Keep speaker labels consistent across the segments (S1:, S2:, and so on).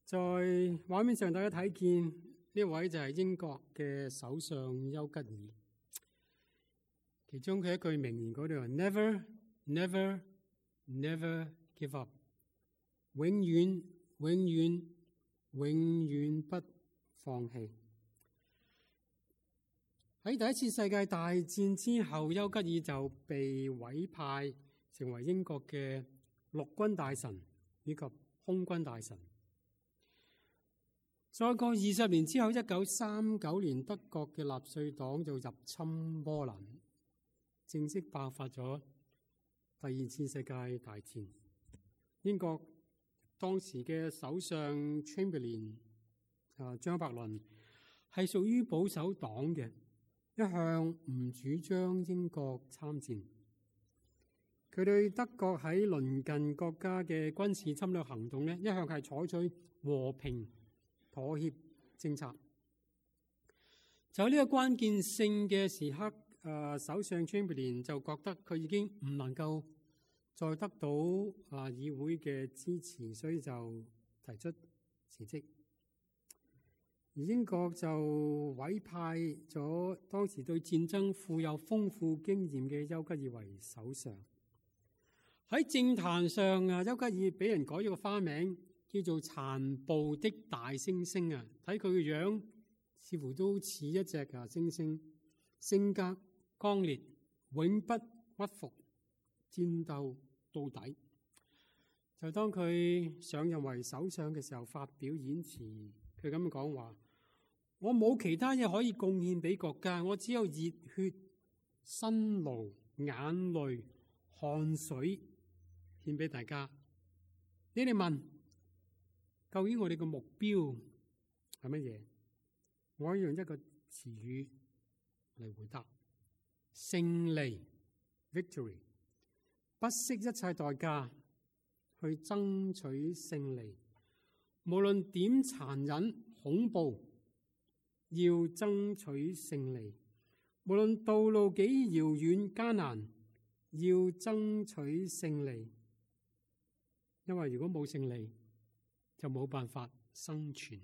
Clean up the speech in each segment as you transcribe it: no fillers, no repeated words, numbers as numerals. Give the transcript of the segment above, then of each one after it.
S1: 在畫面上，大家睇見呢位就係英國嘅首相丘吉爾。其中佢一句名言嗰度話 ：Never, never, never give up。永遠、永遠、永遠不放棄。喺第一次世界大戰之後，丘吉爾就被委派成為英國嘅陸軍大臣以及空軍大臣。再過20年之後，1939年德國嘅納粹黨就入侵波蘭，正式爆發咗第二次世界大戰。英國當時嘅首相 Chamberlain 張伯倫係屬於保守黨嘅，一向唔主張英國參戰。佢對德國喺鄰近國家嘅軍事侵略行動呢，一向係採取和平妥協政策。就喺呢個關鍵性嘅時刻，首相 Chamberlain 就覺得佢已經唔能夠再得到議會嘅支持，所以就提出辭職。而英國就委派咗當時對戰爭富有豐富經驗嘅丘吉爾為首相。喺政壇上，丘吉爾俾人改咗個花名，叫做殘暴的大猩猩啊！睇佢嘅樣，似乎都似一隻猩猩，性格剛烈，永不屈服，戰鬥到底。就當佢上任為首相嘅時候，發表演辭，佢咁樣講話：我冇其他嘢可以貢獻俾國家，我只有熱血、辛勞、眼淚、汗水獻俾大家。你哋問，究竟我哋嘅目標係乜嘢？我用一個詞語嚟回答：勝利 （victory）。不惜一切代價去爭取勝利，無論點殘忍恐怖，要爭取勝利；無論道路幾遙遠艱難，要爭取勝利。因為如果冇勝利，就冇辦法生存。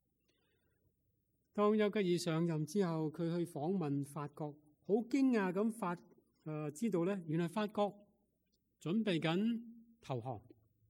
S1: 當丘吉爾上任之後，佢去訪問法國，好驚訝咁知道咧，原來法國準備緊投降。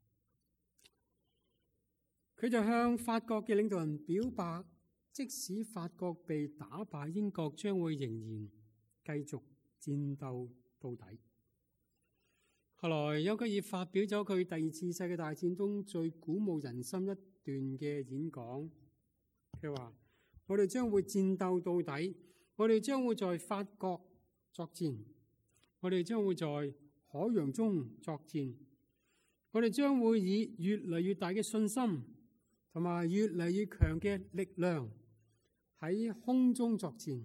S1: 佢就向法國嘅領導人表白，即使法國被打敗，英國將會仍然繼續戰鬥到底。後來丘吉爾發表咗佢第二次世界大戰中最鼓舞人心一段嘅演講，佢話：我哋將會戰鬥到底，我哋將會在法國作戰，我哋將會在海洋中作戰，我哋將會以越嚟越大嘅信心同埋越嚟越強嘅力量喺空中作戰。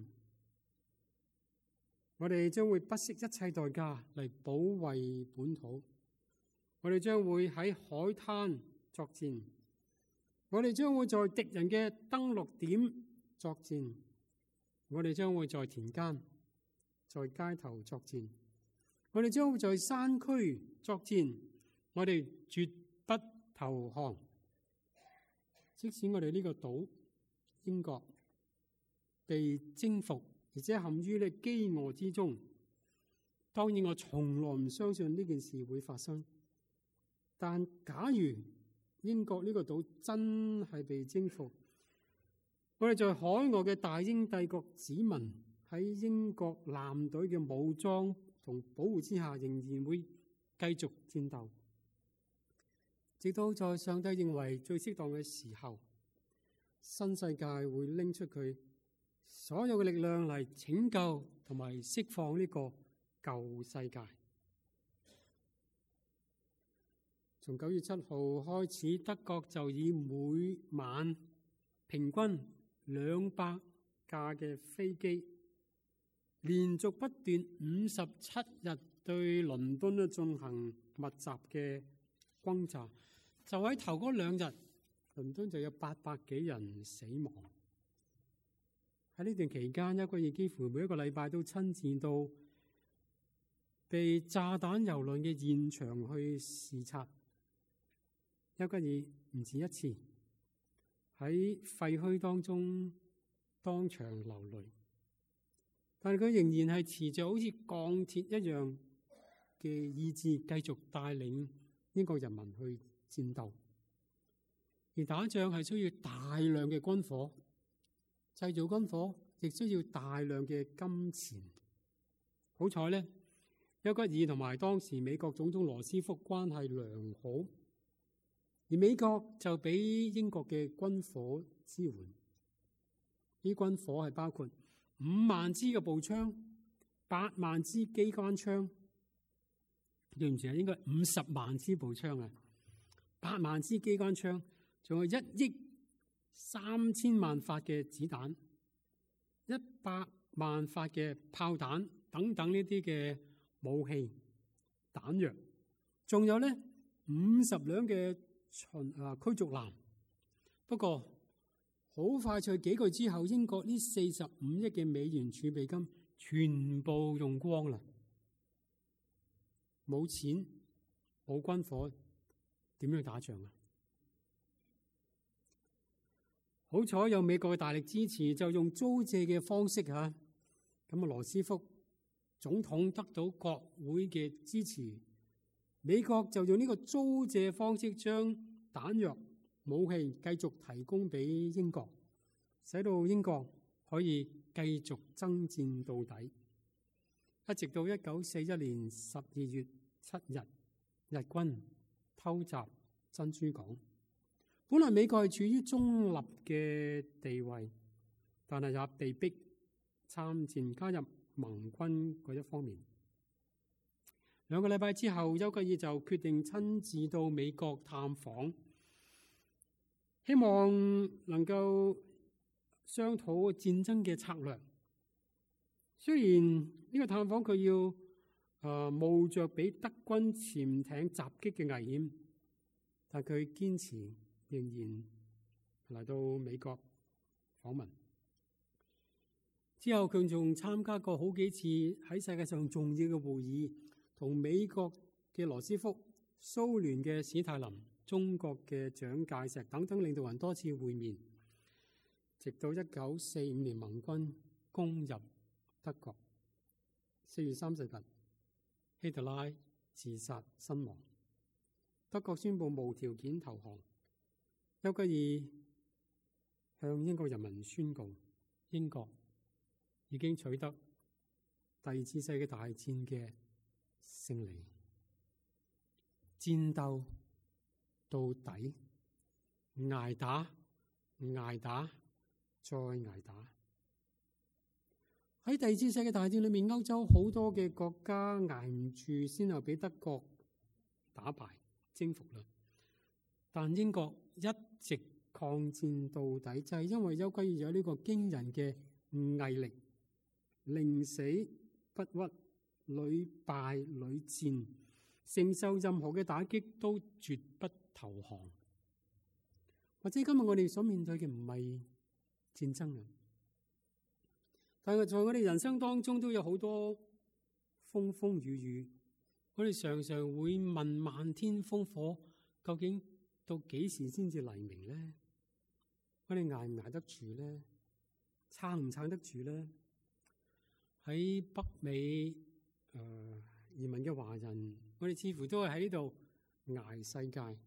S1: 我哋將會不惜一切代價嚟保衛本土。我哋將會喺海灘作戰。我哋將會在敵人嘅登陸點作戰。我哋將會在田間、在街頭作戰。我哋將會在山區作戰。我哋絕不投降。即使我哋呢個島英國被征服，而且陷於呢飢餓之中，當然我從來唔相信呢件事會發生。但假如英國呢個島真係被征服，我哋在海外嘅大英帝國子民喺英國艦隊嘅武裝同保護之下，仍然會繼續戰鬥，直到在上帝認為最適當嘅時候，新世界會拎出佢所有嘅力量嚟拯救同埋釋放呢個舊世界。從9月7號開始，德國就以每晚平均200架嘅飛機，連續不斷57日對倫敦進行密集嘅轟炸。就喺頭嗰2日，倫敦就有800幾人死亡。喺呢段期間，丘吉爾幾乎每一個禮拜都親自到被炸彈蹂躪嘅現場去視察。丘吉爾唔止一次， 喺廢墟當中當場流淚，但係佢仍然係持着好似鋼鐵一樣嘅意志，繼續帶領英國人民去戰鬥。而打仗係需要大量嘅軍火，製造軍火亦需要大量嘅金錢。好彩呢，丘吉爾同埋當時美國總統羅斯福關係良好，而美國就俾英國嘅軍火支援。呢軍火係包括5萬支嘅步槍、8萬支機關槍，對唔住啊，應該50萬支步槍啊，8萬支機關槍，仲有1億3000萬發嘅子彈、100萬發嘅炮彈等等呢啲嘅武器彈藥，仲有咧50輛嘅驅逐艦。不過好快脆幾個月之後，英國呢45億嘅美元儲備金全部用光啦，冇錢冇軍火，點樣打仗啊？好彩有美國嘅大力支持，就用租借嘅方式嚇，咁羅斯福總統得到國會嘅支持，美國就用呢個租借方式將彈藥武器繼續提供俾英國，使到英國可以繼續爭戰到底，一直到1941年12月7日，日軍偷襲珍珠港。本來美國係處於中立嘅地位，但係也被逼參戰加入盟軍嗰一方面。2個禮拜之後，丘吉爾就決定親自到美國探訪，希望能夠商討戰爭嘅策略。雖然呢個探訪佢要冒着俾德軍潛艇襲擊嘅危險，但佢堅持仍然嚟到美國訪問。之後佢仲參加過好幾次喺世界上重要嘅會議，同美國嘅羅斯福、蘇聯嘅史太林、中國嘅蔣介石等等領導人多次會面，直到1945年盟軍攻入德國，4月30日，希特拉自殺身亡，德國宣布無條件投降。丘吉爾向英國人民宣告，英國已經取得第二次世界大戰嘅勝利。戰鬥到底，捱打，捱打，再捱打。喺第二次世界大戰裏面，歐洲好多嘅國家捱唔住，先後俾德國打敗征服啦。但英國一直抗戰到底，就係因為丘吉爾有呢個驚人嘅毅力，寧死不屈，屢敗屢戰，承受任何嘅打擊都絕不投降。或者今日我哋所面對嘅唔係戰爭啊，但係在我哋人生當中都有好多風風雨雨，我哋常常會問漫天烽火究竟到幾時先至黎明呢？我哋捱唔捱得住呢？撐唔撐得住呢？喺北美移民嘅華人，我哋似乎都係喺呢度捱世界。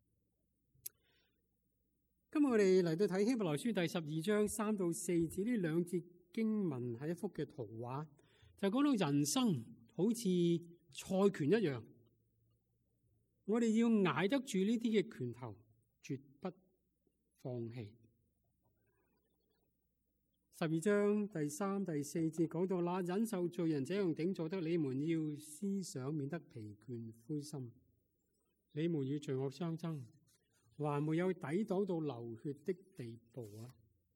S1: 今日我哋嚟到睇希伯來書第12章3到4節，呢兩節經文係一幅嘅圖畫，就講到人生好似賽拳一樣。我哋要捱得住呢啲嘅拳頭，絕不放棄。12章第3、第4節講到那忍受罪人這樣頂坐的，你們要思想，免得疲倦灰心。你們與罪惡相爭，還沒有抵擋到流血的地步啊！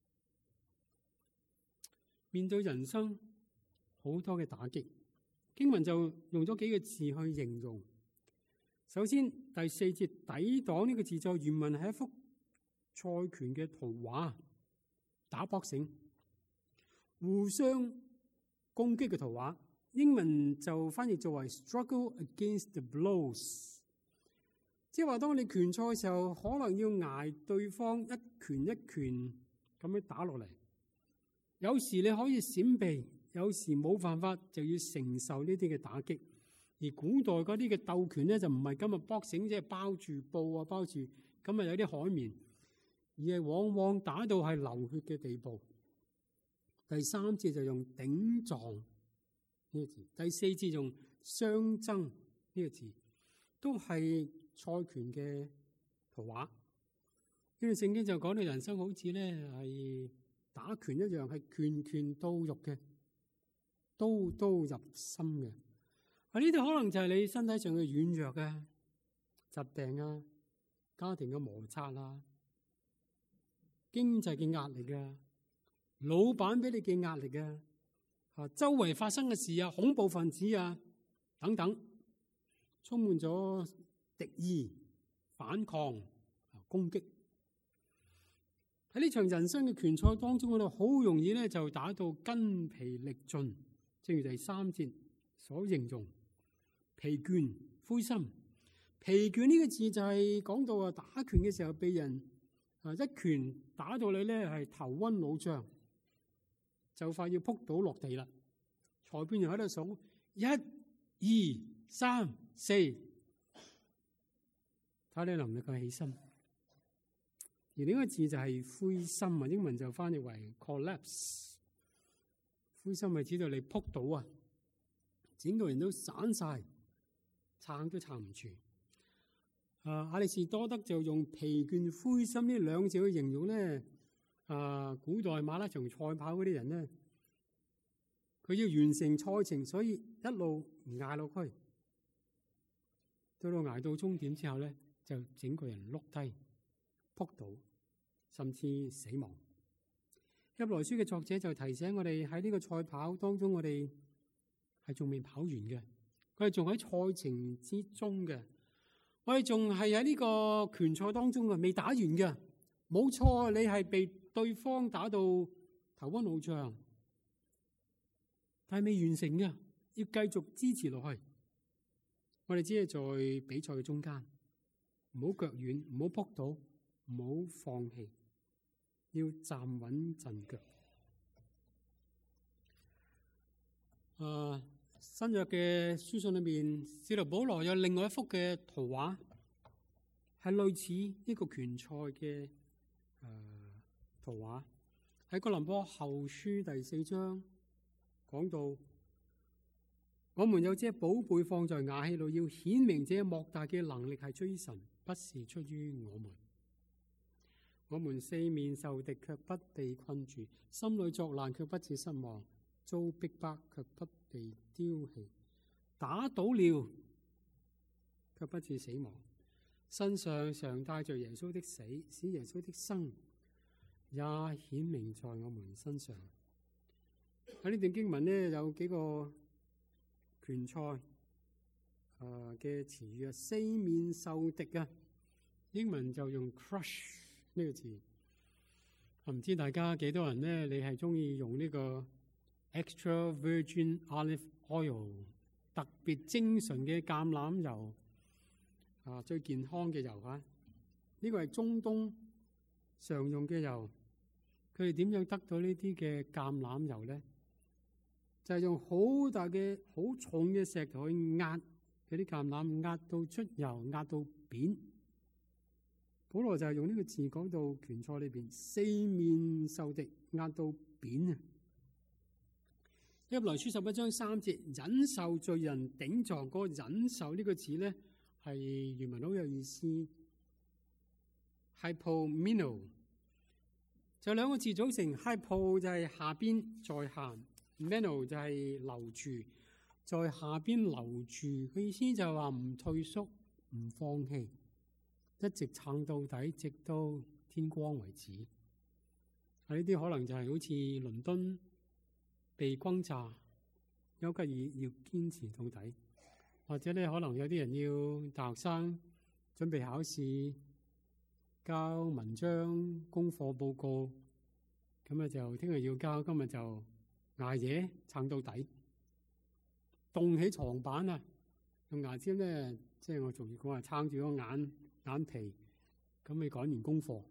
S1: 面對人生好多嘅打擊，經文就用咗幾個字去形容。首先，第4節抵擋呢個字在原文係一幅賽拳嘅圖畫，打搏繩，互相攻擊嘅圖畫。英文就翻譯作為 struggle against the blows， 即係話，當你拳賽嘅時候，可能要捱對方一拳一拳咁樣打落嚟。有時你可以閃避，有時冇辦法就要承受呢啲嘅打擊。而古代嗰啲嘅鬥拳咧，就唔係今日 boxing，即係包住布啊，包住咁啊，有啲海綿，而係往往打到係流血嘅地步。第三節就用頂撞呢個字，第四節用相爭呢個字，都係賽拳嘅圖畫。呢段聖經就講到人生好似咧係打拳一樣，係拳拳到肉嘅，刀刀入心嘅。呢啲可能就係你身體上嘅軟弱啊、疾病啊、家庭嘅摩擦啊、經濟嘅壓力啊、老闆俾你嘅壓力啊、周圍發生嘅事啊、恐怖分子啊等等，充滿咗敵意、反抗、攻擊。喺呢場人生嘅拳賽當中，我哋好容易咧就打到筋疲力盡，正如第三節所形容。疲倦、灰心。疲倦呢個字就係講到打拳嘅時候，被人一拳打到你咧係頭暈腦脹，就快要撲倒落地啦。裁判員喺度數1、2、3、4，睇你能唔能夠起身。而呢個字就係灰心啊，英文就翻譯為 collapse。灰心係指到你撲倒啊，整個人都散晒。撐都撐唔住。亞里士多德就用疲倦、灰心呢兩字去形容咧。古代馬拉松賽跑嗰啲人咧，佢要完成賽程，所以一路捱落去，到捱到終點之後咧，就整個人碌低、撲倒，甚至死亡。希伯來書嘅作者就提醒我哋喺呢個賽跑當中，我哋係仲未跑完嘅。佢哋仲喺賽程之中嘅，我哋仲係喺呢個拳賽當中嘅，未打完嘅。冇錯，你係被對方打到頭昏腦脹，但係未完成嘅，要繼續支持落去。我哋只係在比賽嘅中間，唔好腳軟，唔好撲倒，唔好放棄，要站穩陣腳。新約嘅書信裏面，使徒保羅有另外一幅嘅圖畫，係類似呢個拳賽嘅圖畫。喺哥林多後書第4章講到，我們有這寶貝放在瓦器裏，要顯明這莫大嘅能力係出於神，不是出於我們。我們四面受敵，卻不被困住；心裏作難，卻不致失望；遭逼迫，卻不被丟棄；打倒了，卻不致死亡。身上常帶着耶穌的死，使耶穌的生也顯明在我們身上。喺呢段經文呢，有幾個拳賽嘅詞語啊，四面受敵啊，英文就用 crush 呢個字。我唔知大家幾多人呢？你係中意用呢個 extra virgin olive oil 特別精純嘅橄欖油最健康嘅油啊！呢個係中東常用嘅油。佢哋點樣得到呢啲嘅橄欖油咧？就係用好大嘅、好重嘅石頭去壓嗰啲橄欖，壓到出油，壓到扁。保羅就係用呢個字講到拳賽裏邊四面受敵，壓到扁啊！希伯來書11章3節，忍受罪人頂撞，嗰個忍受呢個字咧係原文好有意思。hypomeno 就兩個字組成， hypo 就係下邊在下， meno 就係留住，在下邊留住。佢意思就係話唔退縮，唔放棄，一直撐到底，直到天光為止。呢啲可能就係好似倫敦被轟炸，丘吉爾要堅持到底，或者咧可能有啲人要大學生準備考試，交文章、功課報告，咁啊就聽日要交，今日就捱夜撐到底，凍起床板啊，用牙籤咧，即係我俗語講話撐住個眼， 眼皮，咁你講完功課。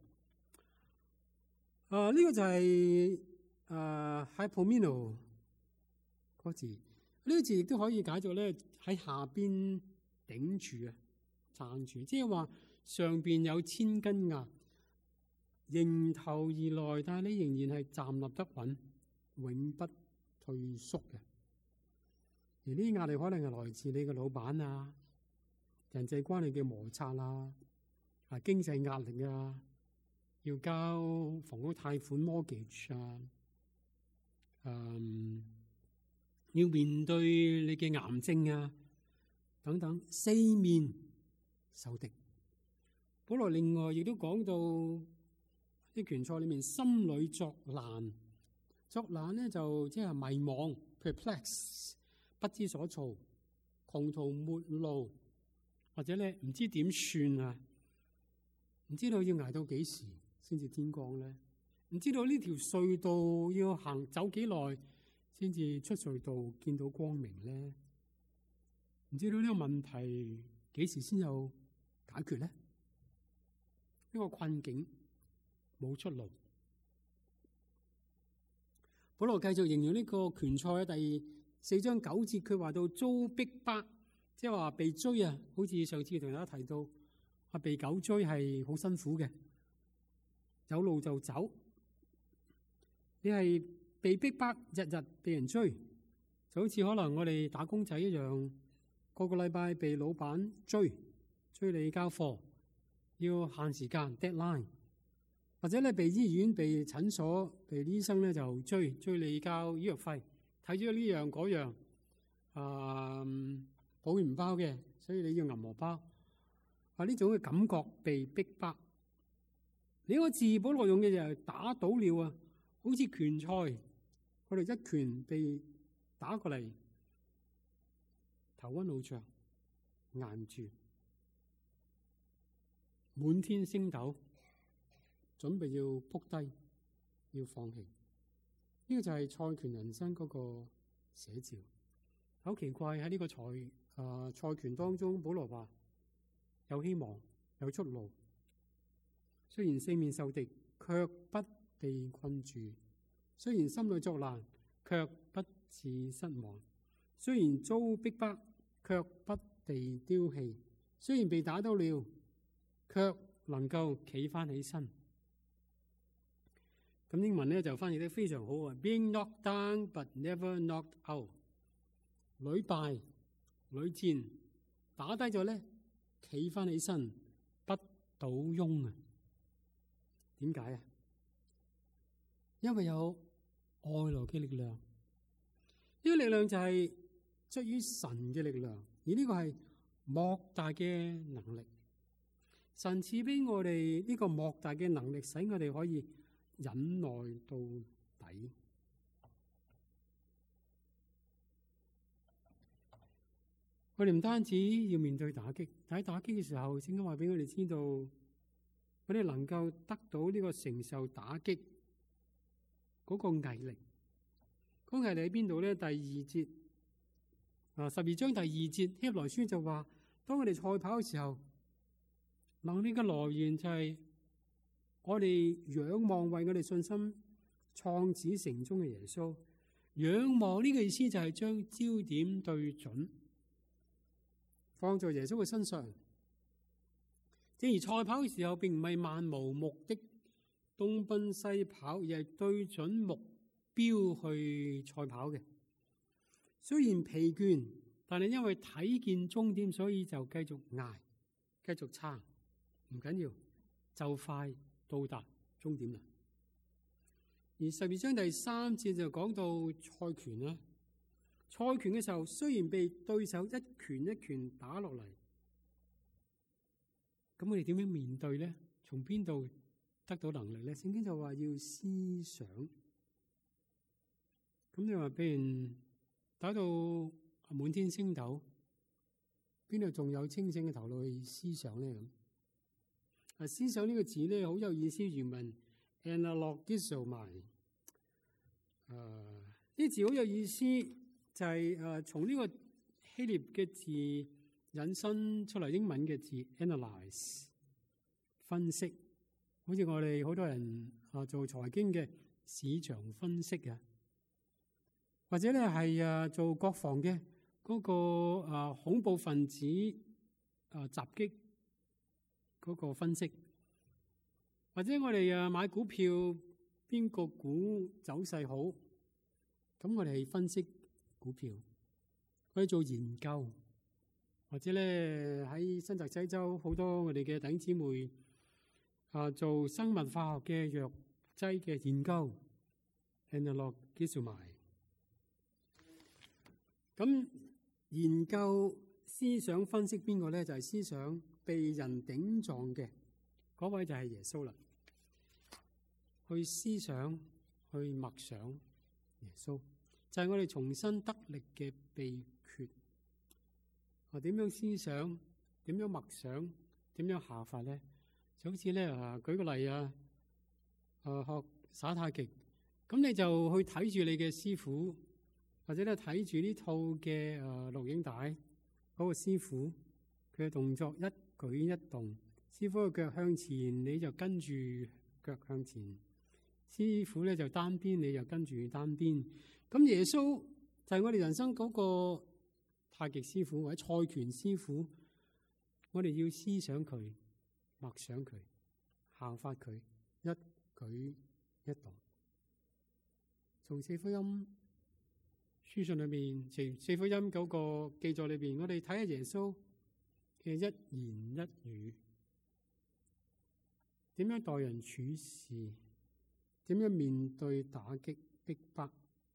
S1: 呢個就係hypomino 嗰字，呢個字亦都可以解作咧喺下邊頂住啊，撐住，即係話上邊有千斤壓迎頭而來，但係你仍然係站立得穩，永不退縮嘅。而呢啲壓力可能係來自你嘅老闆啊、人際關係嘅摩擦啊、經濟壓力啊，要交房屋貸款 mortgage 啊，要面對你嘅癌症啊等等，四面受敵。保羅另外亦都講到啲拳賽裏面心裏作難，作難咧就即係迷惘 perplex， 不知所措，窮途末路，或者咧唔知點算啊，唔知道要捱到幾時先至天光咧，唔知道呢條隧道要走幾耐先至出隧道見到光明咧，唔知道呢個問題幾時先有解決咧？呢個困境冇出路。保羅繼續形容呢個拳賽嘅第4章9節，佢話到遭逼迫，即係話被追啊，好似上次同大家提到，被狗追係好辛苦嘅，有路就走。你係被逼迫，日日被人追，就好似可能我哋打工仔一樣，個個禮拜被老闆追你交貨，要限時間 deadline， 或者咧被醫院、被診所、被醫生咧就追你交醫藥費，睇咗呢樣嗰樣，保險唔包嘅，所以你要銀荷包。呢種嘅感覺被逼迫。呢個字保羅用嘅就係打倒了啊，好似拳賽，我哋一拳被打過嚟，頭昏腦脹，挨唔住，滿天星斗，準備要撲低，要放棄。呢個就係賽拳人生嗰個寫照。好奇怪，喺呢個賽拳當中，保羅話有希望，有出路。雖然四面受敵，卻不被困住；雖然心裏作難，卻不致失望；雖然遭逼迫，卻不被丟棄；雖然被打倒了，卻能夠企翻起身。咁英文咧就翻譯得非常好啊 ！Being knocked down but never knocked out， 屢敗屢戰，打低咗咧，企翻起身，不倒翁啊！點解啊？因為有外來嘅力量，呢個力量就係出於神嘅力量，而呢個係莫大嘅能力。神賜俾我哋呢個莫大嘅能力，使我哋可以忍耐到底。我哋唔單止要面對打擊，但喺打擊嘅時候，聖經話俾我哋知道，我哋能夠得到呢個承受打擊嗰個毅力。嗰個毅力喺邊度咧？第2節12章第2節希伯來書就話，當我哋賽跑嘅時候，能力嘅來源就係我哋仰望為我哋信心創始成終嘅耶穌。仰望呢個意思就係將焦點對準，放在耶穌嘅身上。正如賽跑嘅時候，並唔係漫無目的東奔西跑，而係對準目標去賽跑嘅。雖然疲倦，但係因為睇見終點，所以就繼續捱，繼續撐，唔緊要，就快到達終點啦。而12章第3節就講到賽拳啦。賽拳嘅時候，雖然被對手一拳一拳打落嚟，咁我哋點樣面對咧？從邊度得到能力咧？聖經就話要思想。咁你話俾人打到滿天星斗，邊度仲有清醒嘅頭腦去思想咧？咁思想呢個字咧好有意思，原文 analogisomai， 呢字好有意思，就係從呢個希臘嘅字引申出嚟英文嘅字 analyze。 分析，好似我哋好多人做財經嘅市場分析啊，或者咧係做國防嘅嗰個恐怖分子襲擊嗰個分析，或者我哋買股票邊個股走勢好，咁我哋係分析股票，我哋做研究，或者咧喺新澤西州好多我哋嘅弟兄姊妹做生物化學嘅藥劑嘅研究 ，analogism。咁研究思想分析邊個咧？就係思想被人頂撞嘅嗰位就係耶穌啦。去思想，去默想耶穌，就係我哋重新得力嘅秘訣。點樣思想？點樣默想？點樣下法咧？就好似咧舉個例學耍太極，咁你就去睇住你嘅師傅。或者咧睇住呢套嘅錄影帶，嗰個師傅佢嘅動作一舉一動，師傅嘅腳向前，你就跟住腳向前；師傅咧就單邊，你就跟住單邊。咁耶穌就係我哋人生嗰個太極師傅或者賽拳師傅，我哋要思想佢、默想佢、效法佢，一舉一動。從四福音書信裏面，四福音嗰個記載裏邊，我哋睇下耶穌嘅一言一語，點樣待人處事，點樣面對打擊逼迫，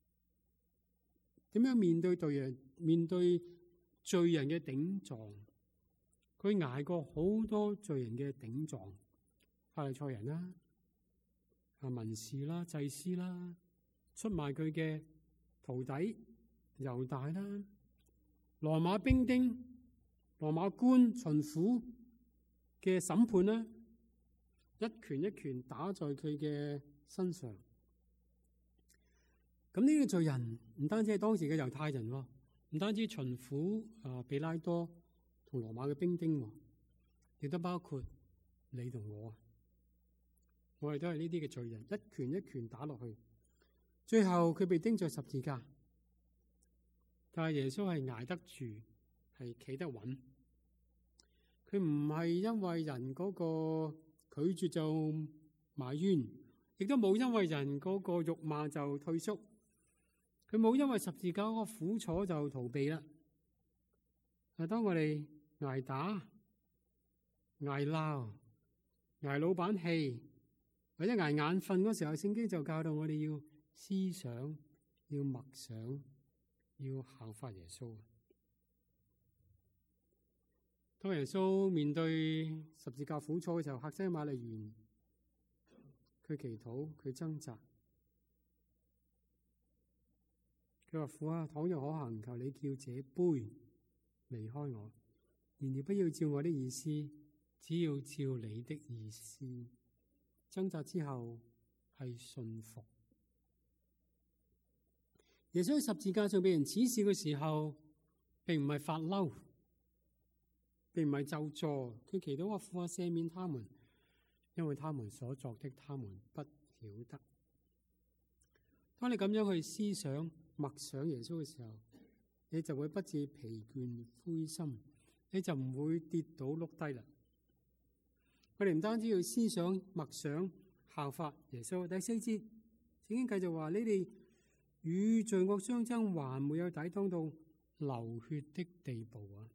S1: 點樣面對罪人嘅頂撞。佢捱過好多罪人嘅頂撞，法利賽人啦、文士啦、祭司啦，出賣佢嘅徒弟猶大啦，羅馬兵丁、羅馬官、巡撫嘅審判啦，一拳一拳打在佢嘅身上。咁呢個罪人唔單止係當時嘅猶太人，唔單止巡撫比拉多同羅馬嘅兵丁，亦都包括你同我。我哋都係呢啲嘅罪人，一拳一拳打落去。最後佢被釘在十字架，但係耶穌係捱得住，係企得穩。佢唔係因為人嗰個拒絕就埋怨，亦都冇因為人嗰個辱罵就退縮。佢冇因為十字架嗰個苦楚就逃避啦。當我哋捱打、捱鬧、捱老闆氣或者捱眼瞓嗰時候，聖經就教導我哋要思想，要默想，要效法耶穌。當耶穌面對十字架苦楚嘅時候，客西馬尼園，佢祈禱，佢掙扎，佢話：父啊，倘若可行，求你叫這杯離開我，然而不要照我的意思，只要照你的意思。掙扎之後係信服。耶穌喺十字架上被人恥笑嘅時候，並唔係發嬲，並唔係咒詛，佢祈禱話：父啊，赦免他們，因為他們所作的，他們不曉得。當你咁樣去思想、默想耶穌嘅時候，你就會不致疲倦灰心，你就唔會跌倒碌低啦。我哋唔單止要思想、默想、效法耶穌。第四節，聖經繼續話：你哋與罪惡相爭，還沒有抵擋到流血的地步啊！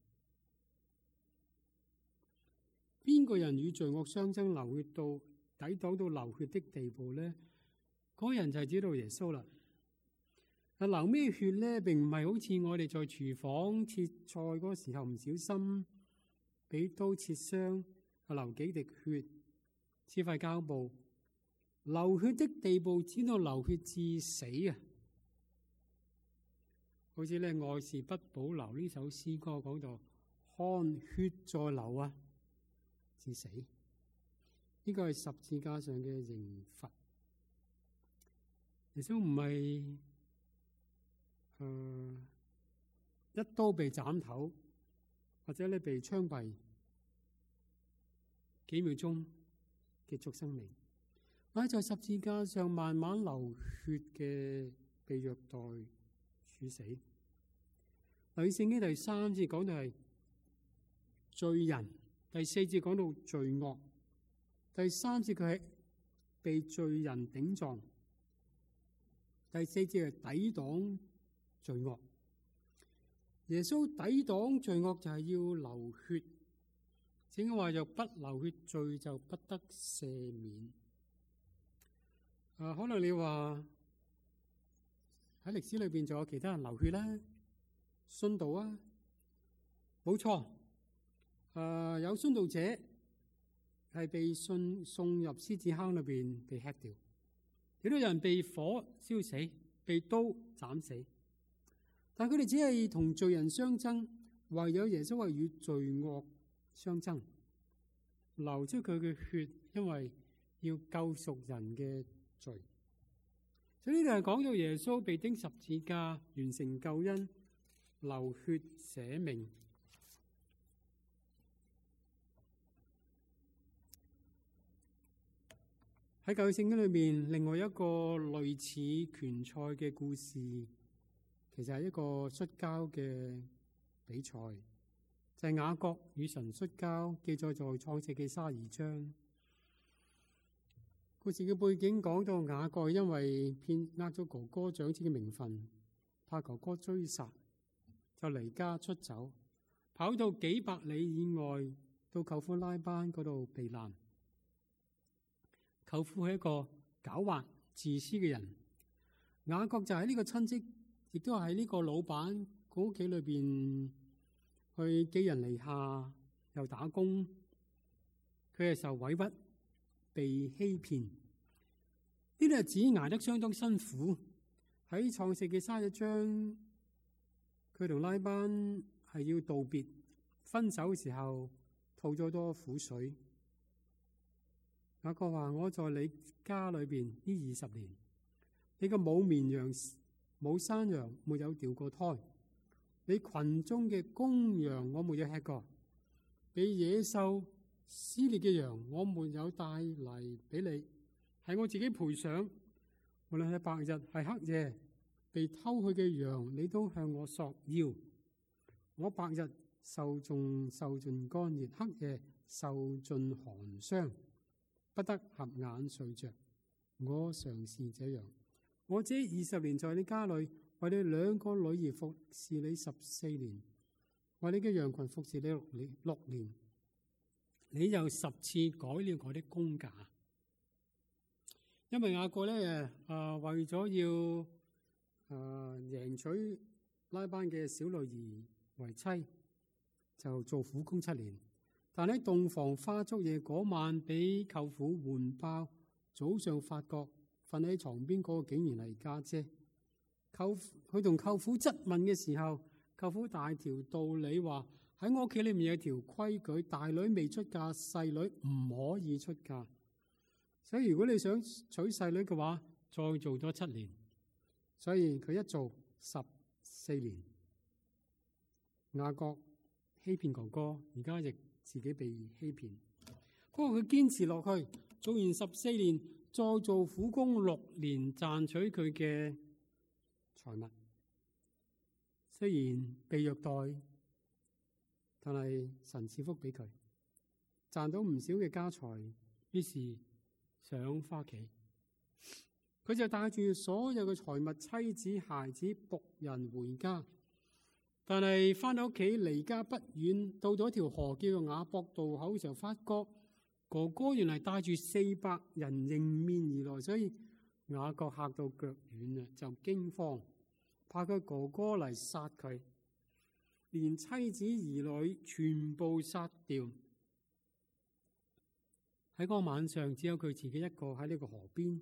S1: 邊個人與罪惡相爭，流血到抵擋到流血的地步咧？嗰人就係指到耶穌啦。流咩血咧？並唔係好似我哋在廚房切菜嗰時候唔小心俾刀切傷，流幾滴血，切塊膠布。流血的地步指到流血致死啊！好似咧愛是不保留呢首詩歌講到看血在流啊，致死。呢個係十字架上嘅刑罰。耶穌唔係一刀被斬頭，或者咧被槍斃幾秒鐘結束生命。喺在十字架上慢慢流血嘅被虐待處死。聖經第3節講到係罪人，第4節講到罪惡，第3節佢係被罪人頂撞，第4節係抵擋罪惡。耶穌抵擋罪惡就係要流血，正話就不流血，罪就不得赦免。可能你話喺歷史裏邊仲有其他人流血啦，殉道啊，冇錯。有殉道者係被送入獅子坑裏邊被吃掉，亦都有人被火燒死，被刀斬死。但佢哋只係同罪人相爭，唯有耶穌係與罪惡相爭，流出佢嘅血，因為要救贖人嘅罪。所以呢度係講到耶穌被釘十字架，完成救恩，流血捨命。喺舊約聖經裏面，另外一個類似拳賽嘅故事，其實係一個摔跤嘅比賽，就係雅各與神摔跤，記載在創世記32章。故事嘅背景講到雅各因為呃咗哥哥長子嘅名分，怕哥哥追殺，就離家出走，跑到幾百里以外，到舅父拉班嗰度避難。舅父係一個狡猾自私嘅人，雅各就喺呢個親戚，亦都係呢個老闆個屋企裏邊去寄人籬下，又打工，佢係受委屈，被欺騙，呢啲日子捱得相當辛苦。喺創世記31章，佢同拉班係要道別，分手嘅時候吐咗多苦水。雅各話：我在你家裏邊呢20年，你嘅冇綿羊、冇山羊，沒有掉過胎；你群中嘅公羊，我沒有吃過；被野獸撕裂嘅羊，我沒有帶嚟俾你，係我自己賠償。無論係白日係黑夜，被偷去嘅羊，你都向我索要。我白日受盡乾熱，黑夜受盡寒霜，不得合眼睡着。我常是這樣。我這20年在你家裏，為你2個女兒服侍你14年，為你嘅羊群服侍你6年，你又10次改了我的工價。因為雅各咧為咗要贏取拉班嘅小女兒為妻，就做苦工7年。但喺洞房花燭夜嗰晚，俾舅父換包，早上發覺瞓喺床邊嗰個竟然係家姐。佢同舅父質問嘅時候，舅父大條道理話：喺我屋企裏面有條規矩，大女未出嫁，細女唔可以出嫁。所以如果你想娶細女嘅話，再做多7年。所以佢一做14年。雅各欺騙哥哥，而家亦自己被欺騙。不過佢堅持落去，做完14年，再做苦工6年，賺取佢嘅財物。雖然被虐待，但係神賜福俾佢，賺到唔少嘅家財。於是想返屋企，佢就帶住所有嘅財物、妻子、孩子、僕人回家。但係返到屋企，離家不遠，到咗一條河叫做雅博渡口嘅時候，發覺哥哥原來帶住400人迎面而來，所以雅各嚇到腳軟啦，就驚慌，怕佢哥哥嚟殺佢，連妻子兒女全部殺掉。喺嗰個晚上，只有佢自己一個喺呢個河邊。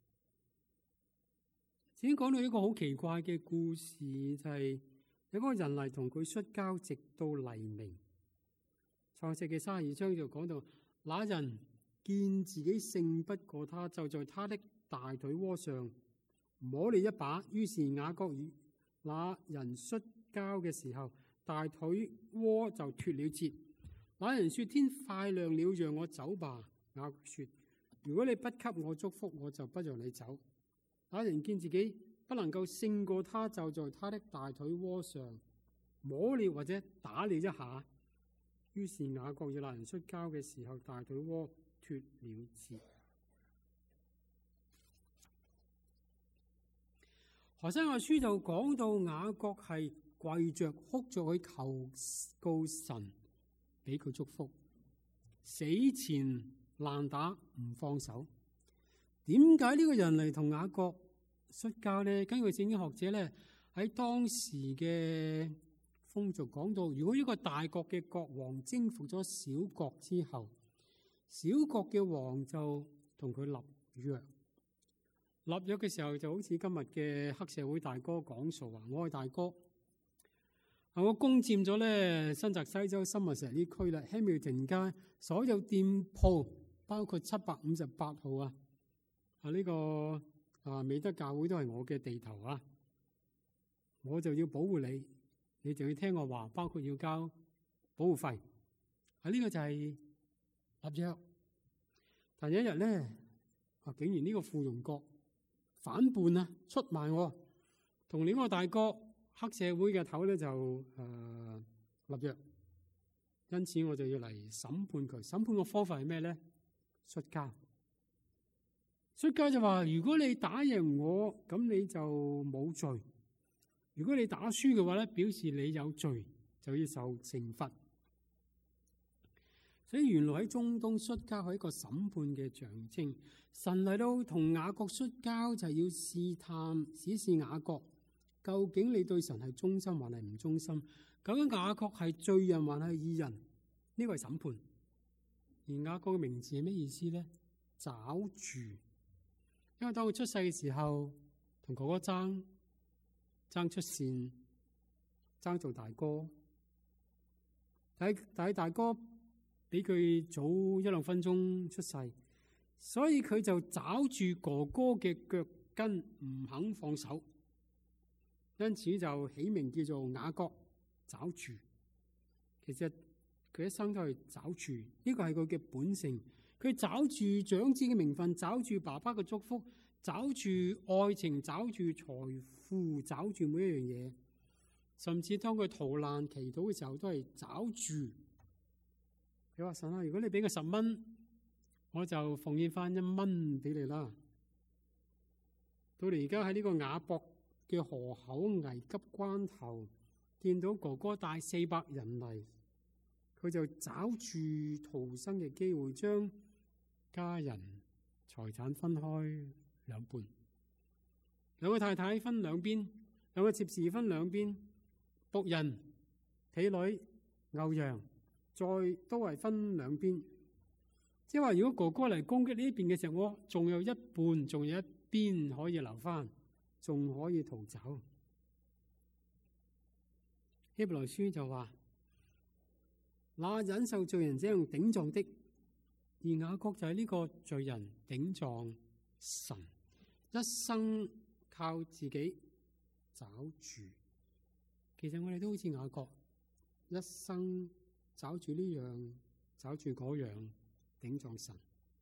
S1: 先講到一個好奇怪嘅故事，就係有個人嚟同佢摔跤，直到黎明。創世記32章就講到，那人見自己勝不過他，就在他的大腿窩上摸了一把。於是雅各與那人摔跤嘅時候，大腿窩就脫了節。那人說：天快亮了，讓我走吧。雅各說： 如果你不給我祝福，我就不讓你走。那人見自己不能夠勝過他，就在他的大腿窩上摸了或者打了一下。於是雅各與那人摔跤嘅時候，大腿窩脫了節。何西阿書就講到雅各係跪着哭着去求告神俾佢祝福，死纏爛打唔放手。點解呢個人嚟同雅各摔跤呢？根據聖經學者呢，喺當時嘅風俗講到，如果一個大國嘅國王征服咗小國之後，小國嘅王就同佢立約。立約嘅時候就好似今日嘅黑社會大哥講數啊！我係大哥，我攻佔咗咧新澤西州深物石呢區啦，希妙亭街所有店鋪，包括758號呢個美德教會都係我嘅地頭啊！我就要保護你，你就要聽我話，包括要交保護費。呢個就係立約。但有一日咧，竟然呢個附庸國反叛啊，出賣我，同另一個大哥黑社會嘅頭咧就立約，因此我就要嚟審判佢。審判嘅方法係咩咧？摔跤。摔跤就話，如果你打贏我，咁你就冇罪；如果你打輸嘅話咧，表示你有罪，就要受懲罰。所以原來喺中東摔跤係一個審判嘅象徵。神嚟到同雅各摔跤，就係要試探、試試雅各，究竟你對神係忠心還係唔忠心？究竟雅各係罪人還係義人？呢個係審判。而雅各嘅名字係咩意思咧？抓住。因為當佢出世嘅時候，同哥哥爭出線，爭做大哥，但係大哥比佢早1-2分鐘出世，所以佢就抓住哥哥嘅腳跟唔肯放手，因此就起名叫做雅各，抓住。其實佢一生都係抓住，呢個係佢嘅本性。佢抓住長子嘅名分，抓住爸爸嘅祝福，抓住愛情，抓住財富，抓住每一樣嘢。甚至當佢逃難祈禱嘅時候，都係抓住。佢話神啊，如果你俾我10蚊，我就奉獻翻1蚊俾你啦。到嚟而家喺呢個雅博嘅河口危急關頭，見到哥哥帶400人嚟，佢就抓住逃生嘅機會，將家人財產分開2半，兩個太太分兩邊，兩個妾侍分兩邊，僕人、婢女、牛羊，再都係分兩邊。即係話，如果哥哥嚟攻擊呢邊嘅時候，我仲有一半，仲有一邊可以留翻，仲可以逃走。希伯來書就話：那忍受罪人這樣頂撞的。而雅各就係呢個罪人頂撞神，一生靠自己抓住。其實我哋都好似雅各，一生抓住呢樣，抓住嗰樣，頂撞神，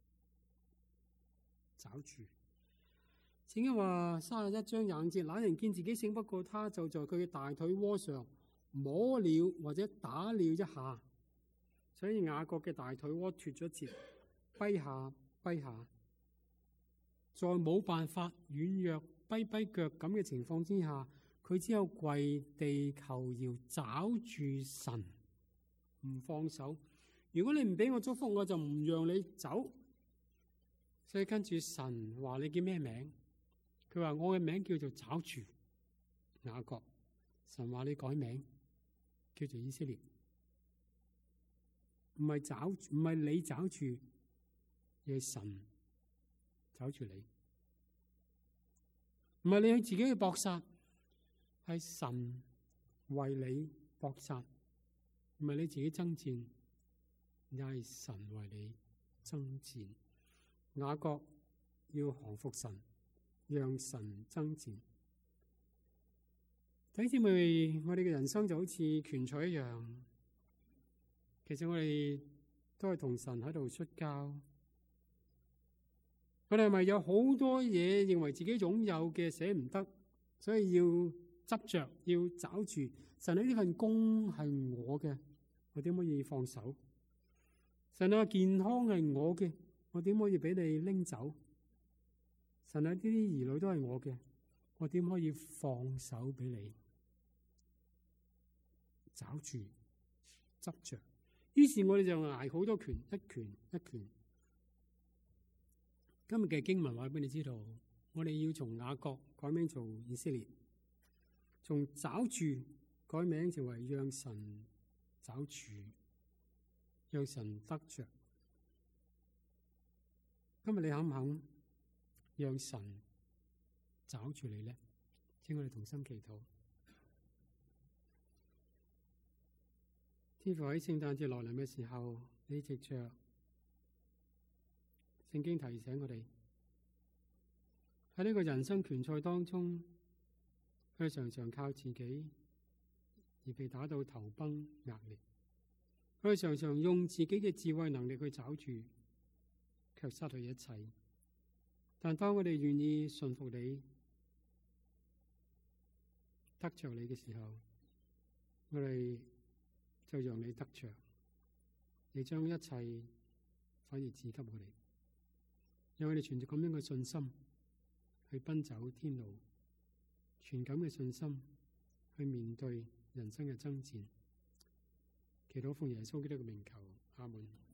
S1: 抓住。聖經話31章25節，那人見自己勝不過他，就在佢嘅大腿窩上摸了或者打了一下。所以雅各嘅大腿窩脫咗節，跛下跛下，在冇辦法軟弱跛跛腳咁嘅情況之下，佢只有跪地求饒，抓住神唔放手。如果你唔俾我祝福，我就唔讓你走。所以跟住神話：你叫咩名？佢話：我嘅名叫做抓住雅各。神話：你改名叫做以色列。唔係你抓住，而係神抓住你。唔係你去自己去搏殺，係神為你搏殺。唔係你自己爭戰，而係神為你爭戰。雅各要降服神，讓神爭戰。弟兄姊妹，我哋嘅人生就好似拳賽一樣。其實我哋都係同神喺度摔跤， 我哋係咪有好多嘢認為自己擁有嘅捨唔得，所以要執着，要找住神啊？呢份工係我嘅，我點可以放手？神啊，健康係我嘅，我點可以俾你拎走？神啊，呢啲兒女都係我嘅，我點可以放手俾你？找住執着，於是我哋就捱好多拳，一拳一拳。今日嘅經文話俾你知道，我哋要從雅各改名做以色列，從找住改名成為讓神找住，讓神得着。今日你肯唔肯讓神找住你呢？請我哋同心祈禱。天父，喺聖誕節來臨嘅時候，你藉着聖經提醒我哋，喺呢個人生拳賽當中，佢哋常常靠自己而被打到頭崩額裂，佢哋常常用自己嘅智慧能力去找住，卻失去一切。但當我哋願意順服你、得着你嘅時候，我哋就讓你得着，你將一切反而賜給我哋，讓我哋存着咁樣嘅信心去奔走天路，存咁嘅信心去面對人生嘅爭戰。祈禱奉耶穌基督嘅名求，阿門。